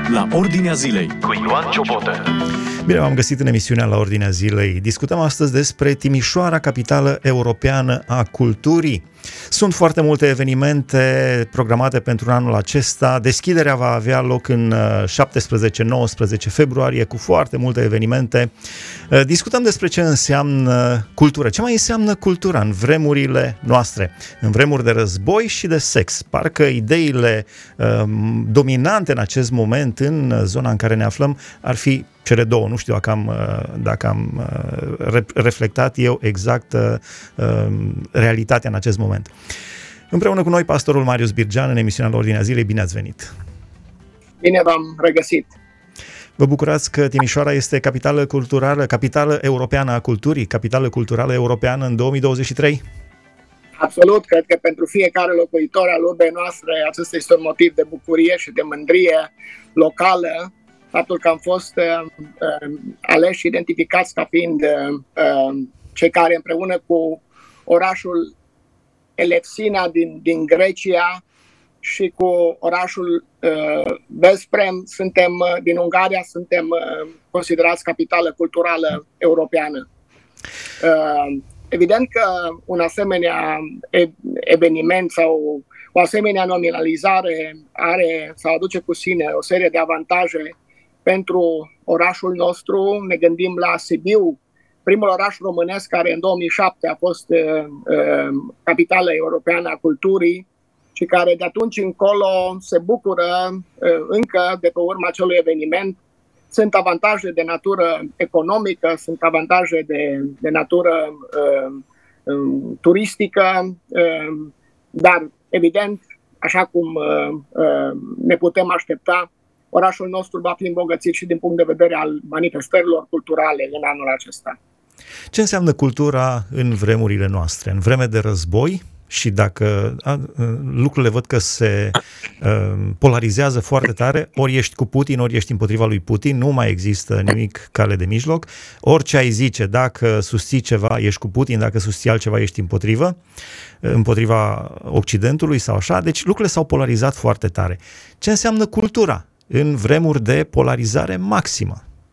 La Ordinea Zilei cu Ioan Ciobotă. Bine v-am găsit în emisiunea La Ordinea Zilei. Discutăm astăzi despre Timișoara, capitală europeană a culturii. Sunt foarte multe evenimente programate pentru anul acesta. Deschiderea va avea loc în 17-19 februarie cu foarte multe evenimente. Discutăm despre ce înseamnă cultură. Ce mai înseamnă cultura în vremurile noastre, în vremuri de război și de sex. Parcă ideile dominante în acest moment în zona în care ne aflăm ar fi cele două. Nu știu dacă am reflectat eu exact realitatea în acest moment. Împreună cu noi, pastorul Marius Birgean, în emisiunea La Ordinea Zilei. Bine ați venit! Bine v-am regăsit! Vă bucurați că Timișoara este capitală culturală, capitală europeană a culturii, capitală culturală europeană în 2023? Absolut, cred că pentru fiecare locuitor al urbei noastre acesta este un motiv de bucurie și de mândrie locală, faptul că am fost aleși și identificați ca fiind cei care împreună cu orașul Elefsina din Grecia și cu orașul Veszprém din Ungaria, suntem considerați capitală culturală europeană. Evident că un asemenea eveniment sau o asemenea nominalizare aduce cu sine o serie de avantaje pentru orașul nostru. Ne gândim la Sibiu, primul oraș românesc care în 2007 a fost capitală europeană a culturii și care de atunci încolo se bucură încă de pe urma acelui eveniment. Sunt avantaje de natură economică, sunt avantaje de natură turistică, dar evident, așa cum ne putem aștepta, orașul nostru va fi îmbogățit și din punct de vedere al manifestărilor culturale în anul acesta. Ce înseamnă cultura în vremurile noastre? În vreme de război? Și dacă lucrurile văd că se polarizează foarte tare, ori ești cu Putin, ori ești împotriva lui Putin, nu mai există nimic cale de mijloc. Orice ai zice, dacă susții ceva, ești cu Putin, dacă susții altceva, ești împotriva Occidentului sau așa. Deci lucrurile s-au polarizat foarte tare. Ce înseamnă cultura în vremuri de polarizare maximă?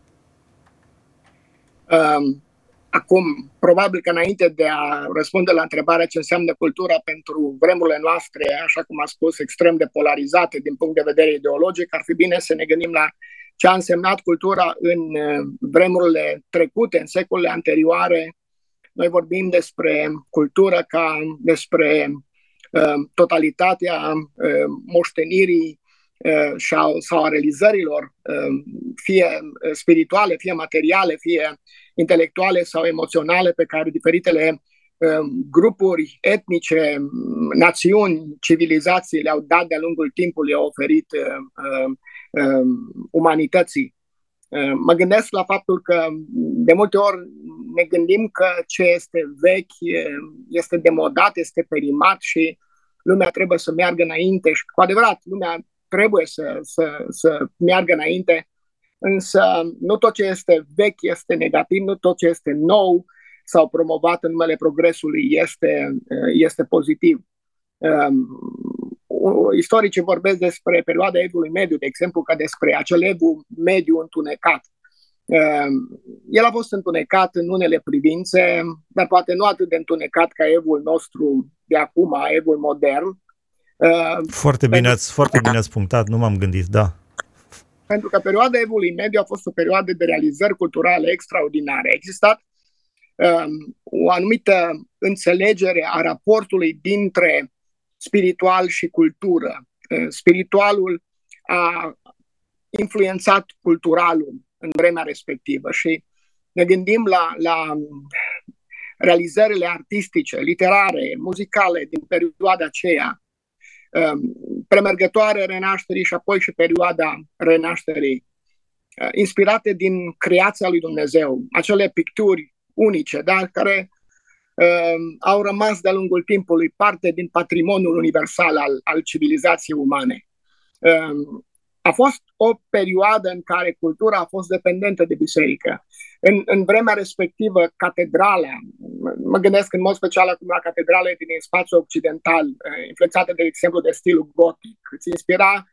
Acum, probabil că înainte de a răspunde la întrebarea ce înseamnă cultura pentru vremurile noastre, așa cum am spus, extrem de polarizate din punct de vedere ideologic, ar fi bine să ne gândim la ce a însemnat cultura în vremurile trecute, în secolele anterioare. Noi vorbim despre cultură ca despre totalitatea moștenirii sau a realizărilor, fie spirituale, fie materiale, fie intelectuale sau emoționale, pe care diferitele grupuri etnice, națiuni, civilizații le-au dat de-a lungul timpului, le-au oferit umanității. Mă gândesc la faptul că de multe ori ne gândim că ce este vechi este demodat, este perimat și lumea trebuie să meargă înainte și cu adevărat lumea trebuie să meargă înainte, însă nu tot ce este vechi este negativ, nu tot ce este nou sau promovat în numele progresului este pozitiv. Istoricii vorbesc despre perioada Evului Mediu, de exemplu, ca despre acel Evu Mediu întunecat. El a fost întunecat în unele privințe, dar poate nu atât de întunecat ca Evul nostru de acum, Evul modern. Foarte bine ați punctat, nu m-am gândit, da. Pentru că perioada Evului Mediu a fost o perioadă de realizări culturale extraordinare. A existat o anumită înțelegere a raportului dintre spiritual și cultură. Spiritualul a influențat culturalul în vremea respectivă și ne gândim la realizările artistice, literare, muzicale din perioada aceea, premergătoare Renașterii și apoi și perioada Renașterii, inspirate din creația lui Dumnezeu, acele picturi unice, da, care au rămas de-a lungul timpului parte din patrimoniul universal al civilizației umane. A fost o perioadă în care cultura a fost dependentă de biserică. În vremea respectivă, catedrala, mă gândesc în mod special acum la catedrale din spațiul occidental, influențate, de exemplu, de stilul gotic, îți inspira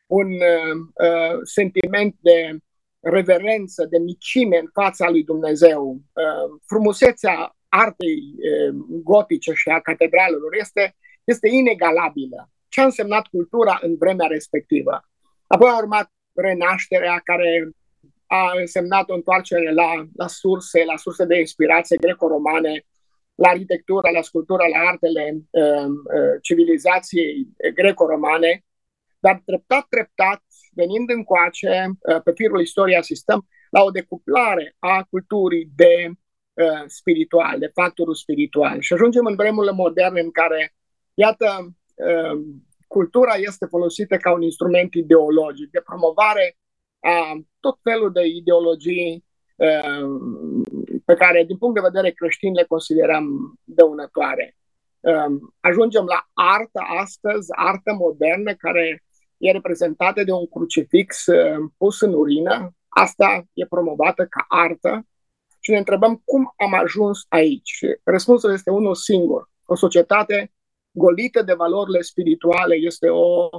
un sentiment de reverență, de micime în fața lui Dumnezeu. Frumusețea artei gotice și a catedralelor este inegalabilă. Ce a însemnat cultura în vremea respectivă? Apoi a urmat Renașterea, care a însemnat o întoarcere la surse de inspirație greco-romane, la arhitectură, la sculptură, la artele civilizației greco-romane, dar treptat, venind încoace, pe firul istoriei asistăm la o decuplare a culturii de spiritual, de factorul spiritual. Și ajungem în vremurile moderne în care, iată, cultura este folosită ca un instrument ideologic, de promovare a tot felul de ideologii pe care, din punct de vedere creștin, le considerăm dăunătoare. Ajungem la artă astăzi, artă modernă, care e reprezentată de un crucifix pus în urină. Asta e promovată ca artă și ne întrebăm cum am ajuns aici. Și răspunsul este unul singur. O societate golită de valorile spirituale este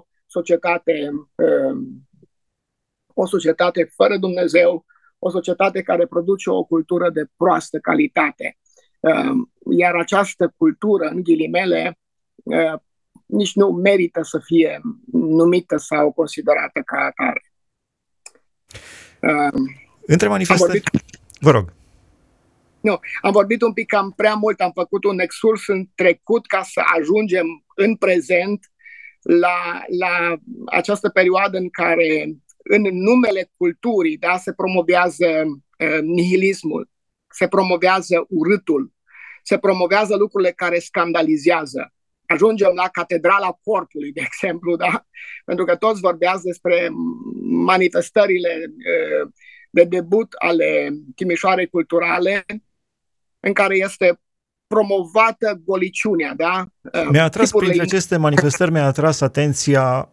o societate fără Dumnezeu, o societate care produce o cultură de proastă calitate. Iar această cultură, în ghilimele, nici nu merită să fie numită sau considerată ca atare. Între manifestări... Vă rog. Nu, am vorbit un pic cam prea mult, am făcut un excurs în trecut ca să ajungem în prezent la această perioadă în care, în numele culturii, da, se promovează nihilismul, se promovează urâtul, se promovează lucrurile care scandalizează. Ajungem la Catedrala Corpului, de exemplu, da? Pentru că toți vorbează despre manifestările de debut ale Timișoarei culturale, în care este promovată goliciunea, da? Mi-a atras printre aceste manifestări, mi-a atras atenția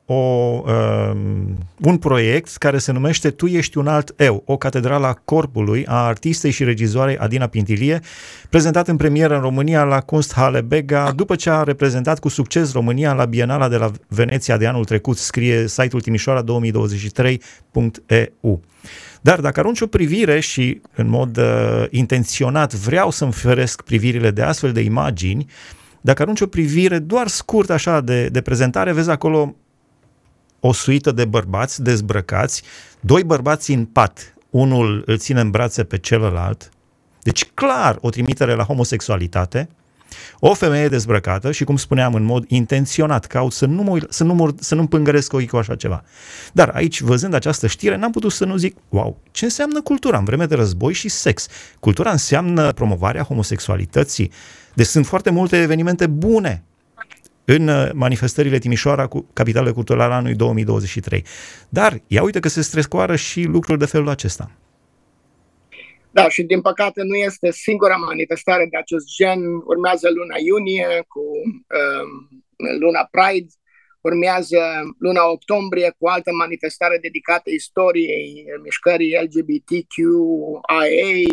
un proiect care se numește Tu ești un alt eu, o catedrală a corpului a artistei și regizoarei Adina Pintilie, prezentat în premieră în România la Kunsthalle Bega, după ce a reprezentat cu succes România la Bienala de la Veneția de anul trecut, scrie site-ul timișoara2023.eu. Dar dacă arunci o privire și în mod intenționat vreau să-mi feresc privirile de astfel de imagini, dacă arunci o privire doar scurt așa de prezentare, vezi acolo o suită de bărbați dezbrăcați, doi bărbați în pat, unul îl ține în brațe pe celălalt, deci clar o trimitere la homosexualitate, o femeie dezbrăcată și, cum spuneam, în mod intenționat caut să nu împângăresc ochii cu așa ceva. Dar aici, văzând această știre, n-am putut să nu zic, wow, ce înseamnă cultura în vreme de război și sex? Cultura înseamnă promovarea homosexualității. Deci sunt foarte multe evenimente bune în manifestările Timișoara, capitală culturală anului 2023. Dar ia uite că se strecoară și lucruri de felul acesta. Da, și din păcate nu este singura manifestare de acest gen. Urmează luna iunie cu luna Pride, urmează luna octombrie cu altă manifestare dedicată istoriei mișcării LGBTQIA+,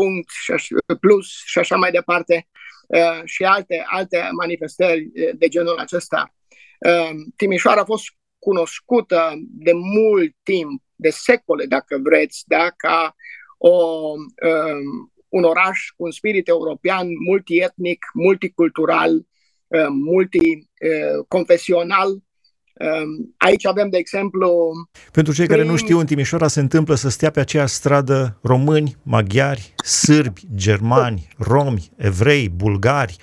și așa mai departe, și alte manifestări de genul acesta. Timișoara a fost cunoscută de mult timp, de secole, dacă vreți, da, ca un oraș cu un spirit european, multietnic, multicultural, multiconfesional. Aici avem, de exemplu... Pentru cei care nu știu, în Timișoara se întâmplă să stea pe aceeași stradă români, maghiari, sârbi, germani, romi, evrei, bulgari,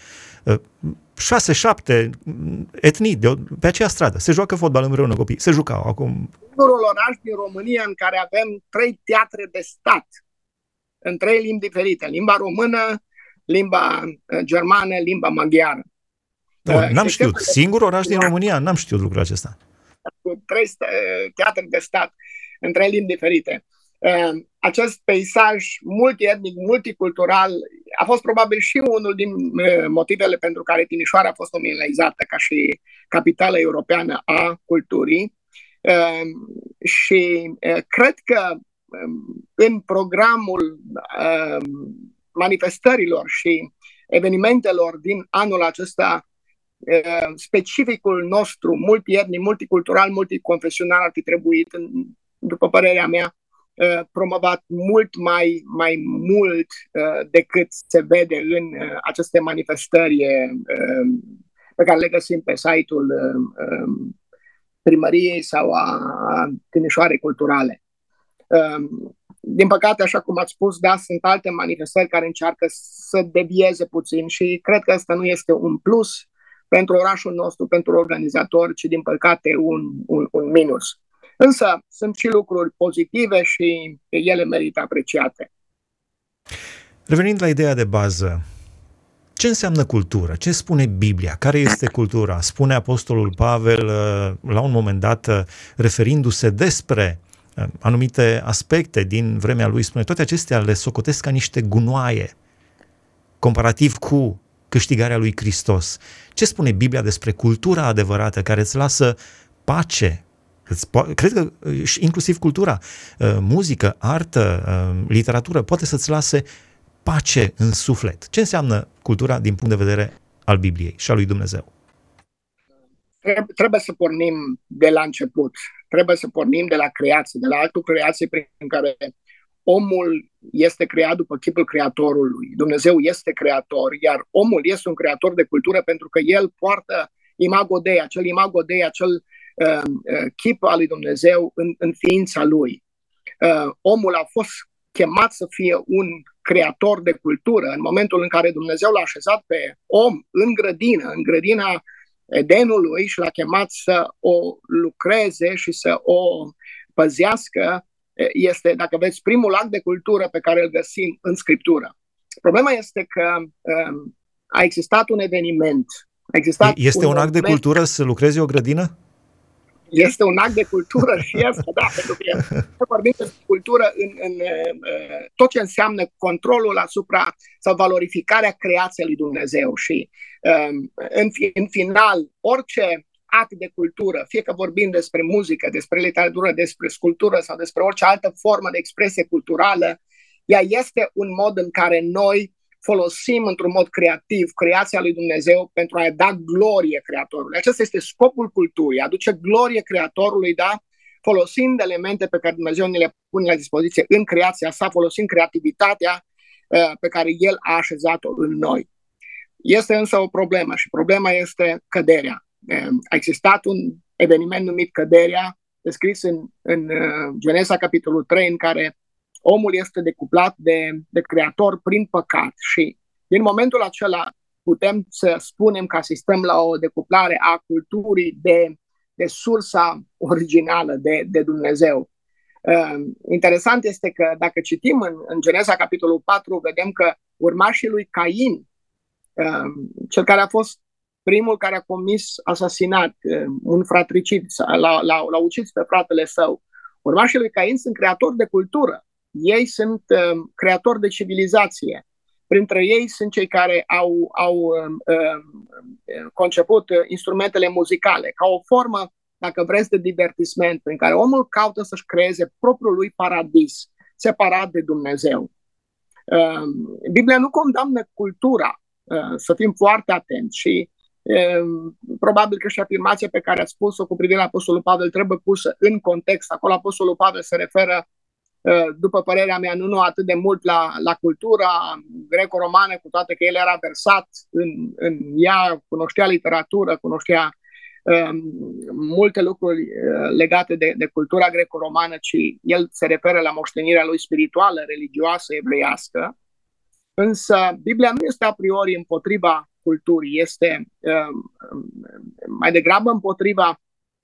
6-7 etnii pe aceeași stradă. Se joacă fotbal împreună copii. Se jucau acum. Singurul oraș din România în care avem 3 teatre de stat în 3 limbi diferite. Limba română, limba germană, limba maghiară. N-am știut. Singurul oraș din România? N-am știut lucrul acesta. Cu 3 teatre de stat în 3 limbi diferite. Acest peisaj multietnic, multicultural a fost probabil și unul din motivele pentru care Timișoara a fost nominalizată ca și capitală europeană a culturii. Și cred că în programul manifestărilor și evenimentelor din anul acesta specificul nostru, multietnic, multicultural, multiconfesional ar fi trebuit, după părerea mea, promovat mult mai mult decât se vede în aceste manifestări pe care le găsim pe site-ul primăriei sau a Timișoarei Culturale. Din păcate, așa cum ați spus, da, sunt alte manifestări care încearcă să devieze puțin și cred că asta nu este un plus pentru orașul nostru, pentru organizatori, ci din păcate un minus. Însă sunt și lucruri pozitive și ele merită apreciate. Revenind la ideea de bază, ce înseamnă cultură? Ce spune Biblia? Care este cultura? Spune Apostolul Pavel la un moment dat, referindu-se despre anumite aspecte din vremea lui, spune toate acestea le socotesc ca niște gunoaie comparativ cu câștigarea lui Hristos. Ce spune Biblia despre cultura adevărată care îți lasă pace? Cred că inclusiv cultura, muzică, artă, literatură poate să-ți lase pace în suflet. Ce înseamnă cultura din punct de vedere al Bibliei și al lui Dumnezeu? Trebuie să pornim de la început. Trebuie să pornim de la creație, de la actul creației prin care omul este creat după chipul Creatorului. Dumnezeu este creator, iar omul este un creator de cultură pentru că el poartă imago Dei, acel chip al lui Dumnezeu în ființa lui. Omul a fost chemat să fie un creator de cultură în momentul în care Dumnezeu l-a așezat pe om în grădina Edenului și l-a chemat să o lucreze și să o păzească. Este, dacă veți, primul act de cultură pe care îl găsim în Scriptură. Problema este că a existat un eveniment. Este un act de cultură să lucrezi o grădină? Este un act de cultură și este, da, pentru că vorbim despre cultură în tot ce înseamnă controlul asupra sau valorificarea creației lui Dumnezeu și în final orice act de cultură, fie că vorbim despre muzică, despre literatură, despre sculptură sau despre orice altă formă de expresie culturală, ea este un mod în care noi folosim într-un mod creativ creația lui Dumnezeu pentru a da glorie Creatorului. Acesta este scopul culturii, aduce glorie Creatorului, da? Folosind elemente pe care Dumnezeu ne le pune la dispoziție în creația sa, folosind creativitatea pe care El a așezat-o în noi. Este însă o problemă și problema este căderea. A existat un eveniment numit căderea, descris în Genesa capitolul 3, în care omul este decuplat de Creator prin păcat și din momentul acela putem să spunem că asistăm la o decuplare a culturii de sursa originală de Dumnezeu. Interesant este că dacă citim în Genesa capitolul 4, vedem că urmașii lui Cain, cel care a fost primul care a comis asasinat, un fratricid, l-a ucis pe fratele său, urmașii lui Cain sunt creatori de cultură. Ei sunt creatori de civilizație. Printre ei sunt cei care au conceput instrumentele muzicale ca o formă, dacă vreți, de divertisment, prin care omul caută să-și creeze propriul lui paradis, separat de Dumnezeu. Biblia nu condamnă cultura, să fim foarte atenți și probabil că și afirmația pe care ați spus-o cu privire la Apostolul Pavel trebuie pusă în context. Acolo Apostolul Pavel se referă, după părerea mea, nu atât de mult la cultura greco-romană, cu toate că el era versat în ea, cunoștea literatură, cunoștea multe lucruri legate de cultura greco-romană, ci el se referă la moștenirea lui spirituală, religioasă, evreiască. Însă Biblia nu este a priori împotriva culturii, este mai degrabă împotriva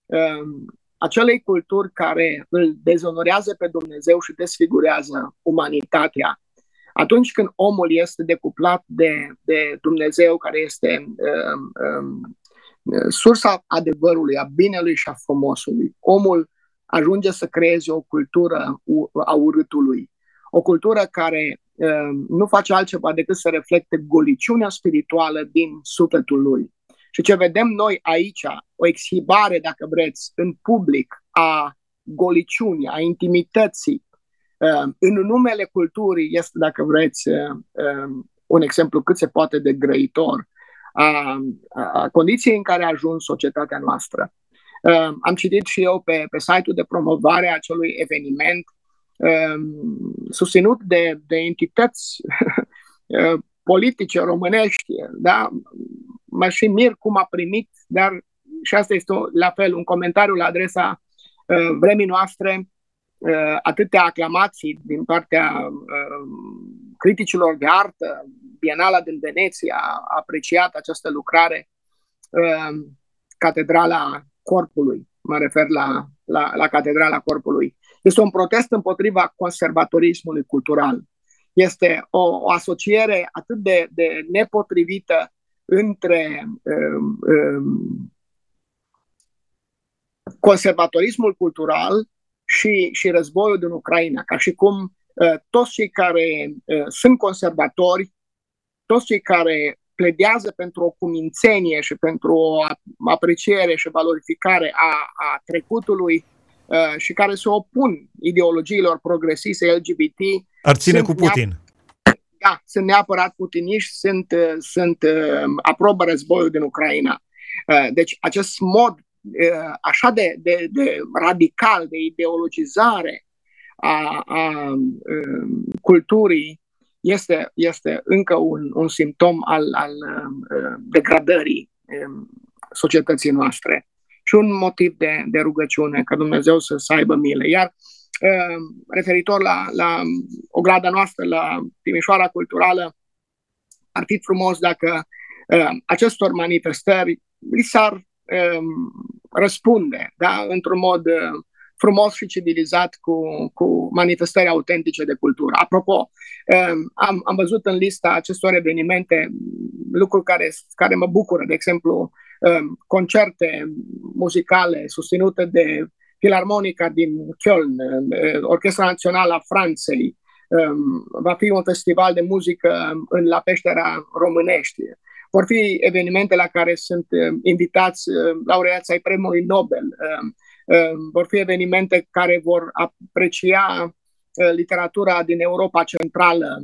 acelei culturi care îl dezonorează pe Dumnezeu și desfigurează umanitatea. Atunci când omul este decuplat de Dumnezeu, care este sursa adevărului, a binelui și a frumosului, omul ajunge să creeze o cultură a urâtului, o cultură care nu face altceva decât să reflecte goliciunea spirituală din sufletul lui. Și ce vedem noi aici, o exhibare, dacă vreți, în public a goliciunii, a intimității, în numele culturii, este, dacă vreți, un exemplu cât se poate de grăitor a condiției în care a ajuns societatea noastră. Am citit și eu pe site-ul de promovare a acelui eveniment susținut de entități politice românești, da? Mă și mir cum a primit, dar și asta este la fel un comentariu la adresa vremii noastre, atâtea aclamații din partea criticilor de artă. Bienala din Veneția a apreciat această lucrare, Catedrala Corpului, mă refer la Catedrala Corpului. Este un protest împotriva conservatorismului cultural. Este o asociere atât de nepotrivită între conservatorismul cultural și războiul din Ucraina, ca și cum toți cei care sunt conservatori, toți cei care pledează pentru o cumințenie și pentru o apreciere și valorificare a trecutului și care se opun ideologiilor progresiste LGBT, ar ține cu Putin. Da, sunt neapărat putiniști, aprobă războiul din Ucraina. Deci acest mod așa de radical, de ideologizare a culturii este încă un simptom al degradării societății noastre și un motiv de rugăciune ca Dumnezeu să aibă milă. Iar referitor la ograda noastră, la Timișoara Culturală, ar fi frumos dacă acestor manifestări li s-ar răspunde, da? Într-un mod frumos și civilizat cu manifestări autentice de cultură. Apropo, am văzut în lista acestor evenimente lucruri care mă bucură, de exemplu, concerte muzicale susținute de Filarmonica din Köln, Orchestra Națională a Franței, va fi un festival de muzică la Peștera Românești. Vor fi evenimente la care sunt invitați laureați ai Premiului Nobel. Vor fi evenimente care vor aprecia literatura din Europa Centrală.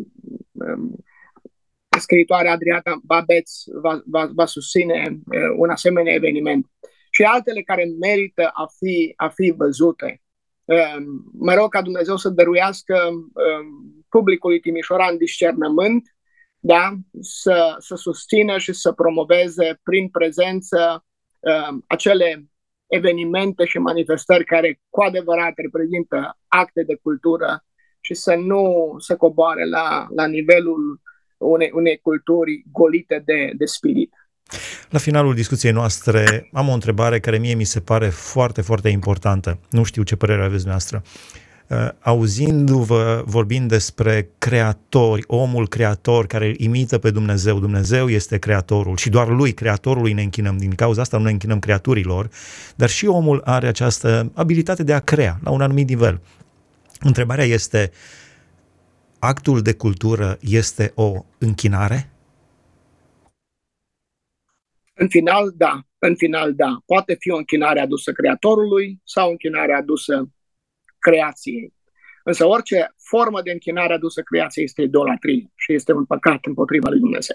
Scriitoarea Adriana Babeț va susține un asemenea eveniment. Și altele care merită a fi văzute. Mă rog ca Dumnezeu să dăruiască publicului timișoran discernământ, da? Să susțină și să promoveze prin prezență acele evenimente și manifestări care cu adevărat reprezintă acte de cultură și să nu se coboare la nivelul unei culturi golite de spirit. La finalul discuției noastre am o întrebare care mie mi se pare foarte, foarte importantă. Nu știu ce părere aveți dumneavoastră. Auzindu-vă vorbind despre creatori, omul creator care îl imită pe Dumnezeu, Dumnezeu este creatorul și doar lui, creatorului, ne închinăm. Din cauza asta nu ne închinăm creaturilor, dar și omul are această abilitate de a crea la un anumit nivel. Întrebarea este, actul de cultură este o închinare? În final, da. Poate fi o închinare adusă creatorului sau o închinare adusă creației. Însă orice formă de închinare adusă creației este idolatrie și este un păcat împotriva lui Dumnezeu.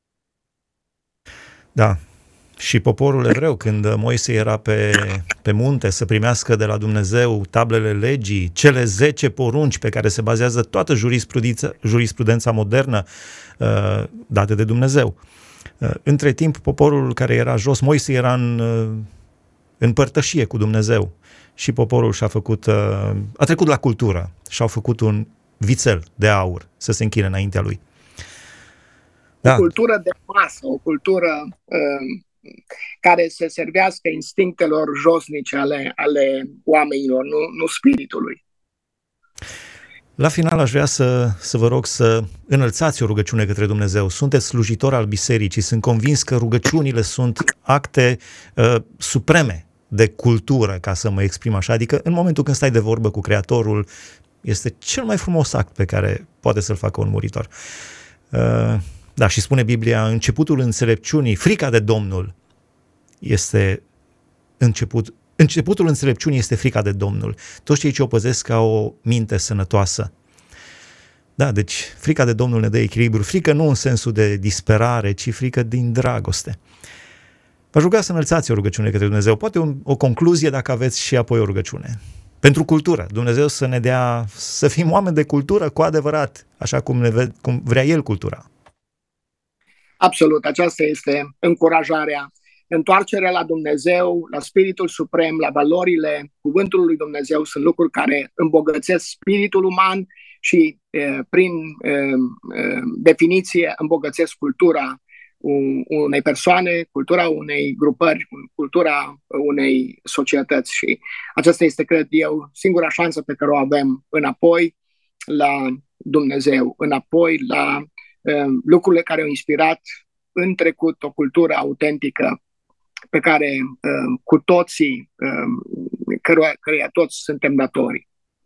Da. Și poporul evreu, când Moise era pe munte să primească de la Dumnezeu tablele legii, cele 10 porunci pe care se bazează toată jurisprudența modernă date de Dumnezeu. Între timp, poporul care era jos, Moise era în părtășie cu Dumnezeu și poporul a trecut la cultură și au făcut un vițel de aur să se închine înaintea lui. Da. O cultură de masă, o cultură care se servească instinctelor josnice ale oamenilor, nu spiritului. La final aș vrea să vă rog să înălțați o rugăciune către Dumnezeu. Sunteți slujitor al bisericii, sunt convins că rugăciunile sunt acte supreme de cultură, ca să mă exprim așa, adică în momentul când stai de vorbă cu Creatorul, este cel mai frumos act pe care poate să-l facă un muritor. Da, și spune Biblia, începutul înțelepciunii, frica de Domnul este începutul înțelepciunii este frica de Domnul. Toți cei ce o păzesc au o minte sănătoasă. Da, deci frica de Domnul ne dă echilibru, frică nu în sensul de disperare, ci frică din dragoste. V-aș ruga să înălțați o rugăciune către Dumnezeu, poate o concluzie dacă aveți și apoi o rugăciune. Pentru cultură, Dumnezeu să ne dea, să fim oameni de cultură cu adevărat, așa cum vrea El cultura. Absolut, aceasta este încurajarea. Întoarcerea la Dumnezeu, la Spiritul Suprem, la valorile Cuvântului lui Dumnezeu sunt lucruri care îmbogățesc spiritul uman și prin definiție îmbogățesc cultura unei persoane, cultura unei grupări, cultura unei societăți. Și aceasta este, cred eu, singura șansă pe care o avem înapoi la Dumnezeu, înapoi la lucrurile care au inspirat în trecut o cultură autentică pe care cu toții, căreia toți suntem datori.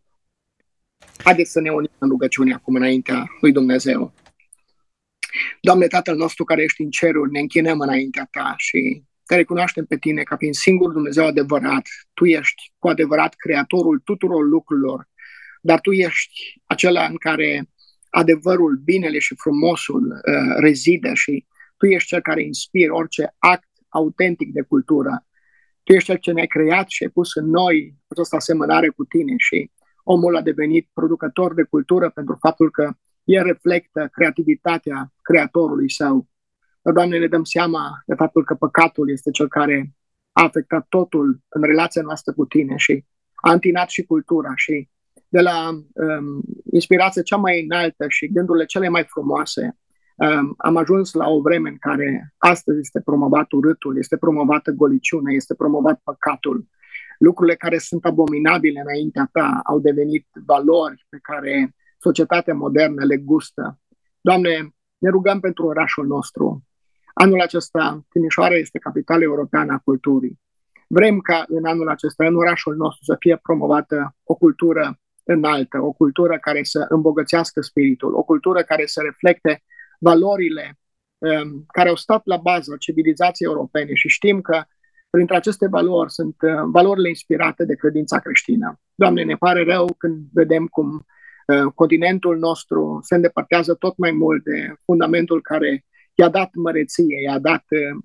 Haideți să ne unim în rugăciune acum înaintea lui Dumnezeu. Doamne, Tatăl nostru care ești în ceruri, ne închinăm înaintea Ta și te recunoaștem pe Tine ca fiind singur Dumnezeu adevărat. Tu ești cu adevărat creatorul tuturor lucrurilor, dar Tu ești acela în care adevărul, binele și frumosul rezidă și Tu ești Cel care inspiră orice act autentic de cultură. Tu ești Cel ce ne-ai creat și ai pus în noi această asemănare cu Tine și omul a devenit producător de cultură pentru faptul că el reflectă creativitatea creatorului său. Dar, Doamne, ne dăm seama de faptul că păcatul este cel care a afectat totul în relația noastră cu Tine și a întinat și cultura și de la inspirația cea mai înaltă și gândurile cele mai frumoase am ajuns la o vreme în care astăzi este promovat urâtul, este promovată goliciunea, este promovat păcatul. Lucrurile care sunt abominabile înaintea Ta au devenit valori pe care societatea modernă le gustă. Doamne, ne rugăm pentru orașul nostru. Anul acesta, Timișoara este capitala europeană a culturii. Vrem ca în anul acesta, în orașul nostru, să fie promovată o cultură înaltă, o cultură care să îmbogățească spiritul, o cultură care să reflecte valorile care au stat la baza civilizației europene și știm că printre aceste valori sunt valorile inspirate de credința creștină. Doamne, ne pare rău când vedem cum continentul nostru se îndepărtează tot mai mult de fundamentul care i-a dat măreție, i-a dat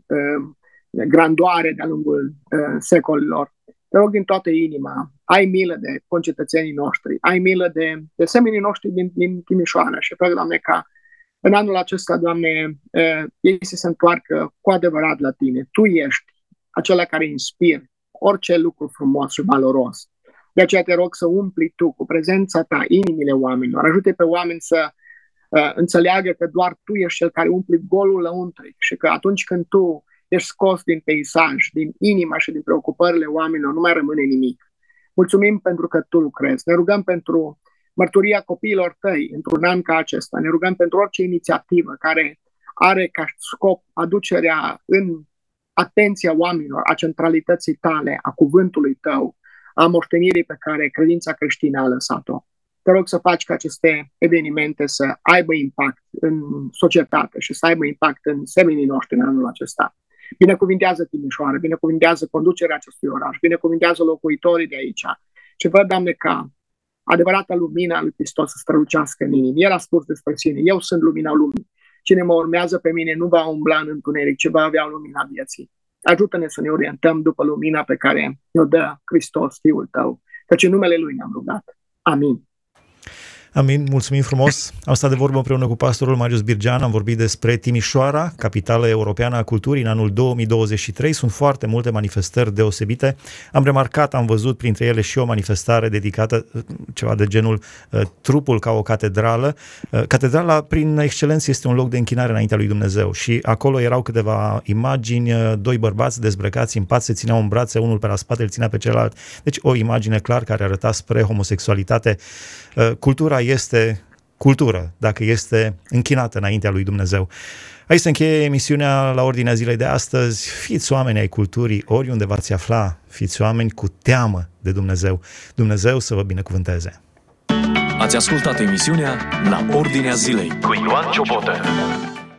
grandoare de-a lungul secolilor. Te rog din toată inima, ai milă de concetățenii noștri, ai milă de semenii noștri din Timișoara și vreau, Doamne, ca în anul acesta, Doamne, ei să se întoarcă cu adevărat la Tine. Tu ești acela care inspiri orice lucru frumos și valoros. De aceea te rog să umpli Tu cu prezența Ta inimile oamenilor. Ajute pe oameni să înțeleagă că doar Tu ești Cel care umpli golul lăuntric și că atunci când Tu ești scos din peisaj, din inima și din preocupările oamenilor, nu mai rămâne nimic. Mulțumim pentru că Tu lucrezi. Ne rugăm pentru mărturia copiilor Tăi într-un an ca acesta. Ne rugăm pentru orice inițiativă care are ca scop aducerea în atenția oamenilor a centralității Tale, a cuvântului Tău, a moștenirii pe care credința creștină a lăsat-o. Te rog să faci ca aceste evenimente să aibă impact în societate și să aibă impact în semenii noștri în anul acesta. Binecuvintează Timișoara, binecuvintează conducerea acestui oraș, binecuvintează locuitorii de aici și vă, Doamne, ca adevărata lumina lui Hristos să strălucească în inimă. El a spus despre sine, eu sunt lumina lumii. Cine mă urmează pe mine nu va umbla în întuneric, ci va avea lumina vieții. Ajută-ne să ne orientăm după lumina pe care ne-o dă Hristos, Fiul Tău, căci în numele Lui ne-am rugat. Amin. Amin, mulțumim frumos. Am stat de vorbă împreună cu pastorul Marius Birgean, am vorbit despre Timișoara, capitală europeană a culturii în anul 2023. Sunt foarte multe manifestări deosebite. Am remarcat, am văzut printre ele și o manifestare dedicată, ceva de genul trupul ca o catedrală. Catedrala, prin excelență, este un loc de închinare înaintea lui Dumnezeu și acolo erau câteva imagini, doi bărbați dezbrăcați în pat, se țineau în brațe, unul pe la spate îl ținea pe celălalt. Deci o imagine clar care arăta spre homosexualitate. Cultura este cultură, dacă este închinată înaintea lui Dumnezeu. Aici se încheie emisiunea La Ordinea Zilei de astăzi. Fiți oameni ai culturii, oriunde v-ați afla, fiți oameni cu teamă de Dumnezeu. Dumnezeu să vă binecuvânteze. Ați ascultat emisiunea La Ordinea Zilei cu Ioan Ciobotă.